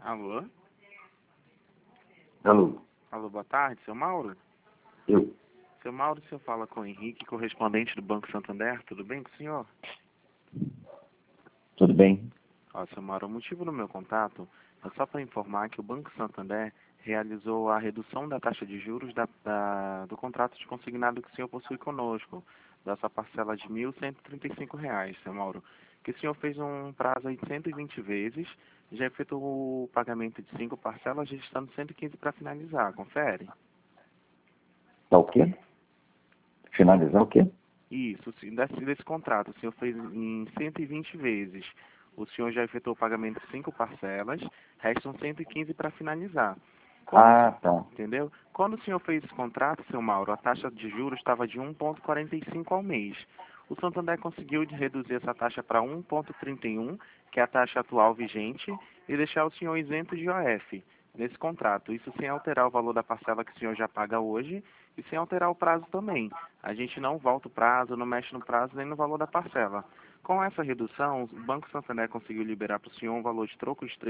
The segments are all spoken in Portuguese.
Alô? Alô? Alô, boa tarde, seu Mauro? Eu? Seu Mauro, o senhor fala com o Henrique, correspondente do Banco Santander, tudo bem com o senhor? Tudo bem? Ó, seu Mauro, o motivo do meu contato é só para informar que o Banco Santander realizou a redução da taxa de juros do contrato de consignado que o senhor possui conosco, dessa parcela de R$ 1.135, seu Mauro, que o senhor fez um prazo aí de 120 vezes, já efetuou o pagamento de 5 parcelas, restando 115 para finalizar, confere? Tá o quê? Finalizar o quê? Isso, sim, desse contrato, o senhor fez em 120 vezes. O senhor já efetuou o pagamento de 5 parcelas, restam 115 para finalizar. Tá. Entendeu? Quando o senhor fez esse contrato, seu Mauro, a taxa de juros estava de 1,45 ao mês. O Santander conseguiu reduzir essa taxa para 1,31, que é a taxa atual vigente, e deixar o senhor isento de IOF nesse contrato. Isso sem alterar o valor da parcela que o senhor já paga hoje e sem alterar o prazo também. A gente não volta o prazo, não mexe no prazo nem no valor da parcela. Com essa redução, o Banco Santander conseguiu liberar para o senhor um valor de troco de R$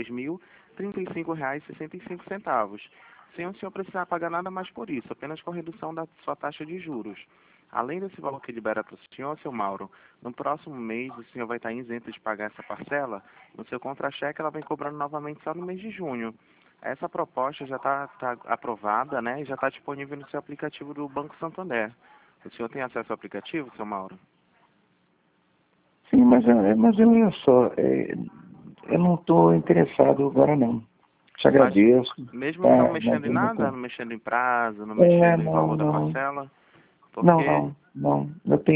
3.035,65, sem o senhor precisar pagar nada mais por isso, apenas com a redução da sua taxa de juros. Além desse valor que libera para o senhor, seu Mauro, no próximo mês o senhor vai estar isento de pagar essa parcela. No seu contra-cheque ela vem cobrando novamente só no mês de junho. Essa proposta já está aprovada, né, e já está disponível no seu aplicativo do Banco Santander. O senhor tem acesso ao aplicativo, seu Mauro? Sim, mas olha só, eu não estou interessado agora não. Te agradeço. Mesmo Tá, não mexendo mas em eu não nada, tô. não mexendo em prazo, não mexendo em valor da parcela, porque... Não.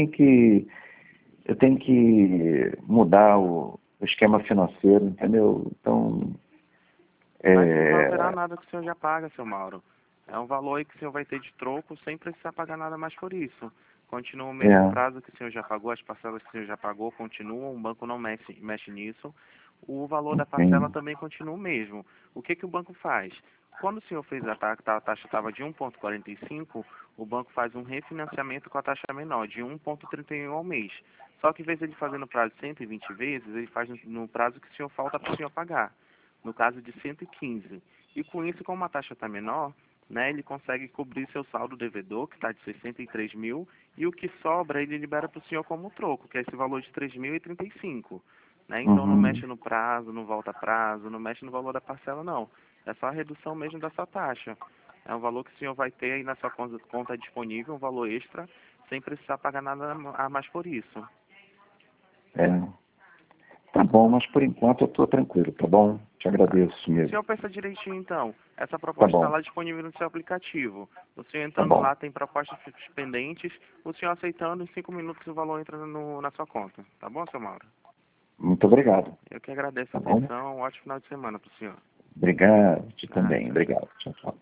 Eu tenho que mudar o esquema financeiro, entendeu? Então, Mas não vai alterar nada que o senhor já paga, seu Mauro. É um valor aí que o senhor vai ter de troco sem precisar pagar nada mais por isso. Continua o mesmo prazo que o senhor já pagou, as parcelas que o senhor já pagou continuam, o banco não mexe nisso. O valor da parcela também continua o mesmo. O que o banco faz? Quando o senhor fez a taxa estava de 1,45, o banco faz um refinanciamento com a taxa menor, de 1,31 ao mês. Só que em vez de ele fazer no prazo de 120 vezes, ele faz no prazo que o senhor falta para o senhor pagar, no caso de 115. E com isso, como a taxa está menor, né, ele consegue cobrir seu saldo devedor, que está de 63 mil, e o que sobra ele libera para o senhor como troco, que é esse valor de 3.035. Né? Então não mexe no prazo, não volta prazo, não mexe no valor da parcela, não. É só a redução mesmo dessa taxa. É um valor que o senhor vai ter aí na sua conta disponível, um valor extra, sem precisar pagar nada a mais por isso. Tá bom, mas por enquanto eu estou tranquilo, tá bom? Te agradeço O mesmo. senhor pensa direitinho, então. Essa proposta está lá disponível no seu aplicativo. O senhor entrando lá tem propostas pendentes. O senhor aceitando, em 5 minutos o valor entra na sua conta. Tá bom, seu Mauro? Muito obrigado. Eu que agradeço a atenção. Um ótimo final de semana para o senhor. Obrigado, Tchau, também. tchau. Obrigado. Tchau, tchau.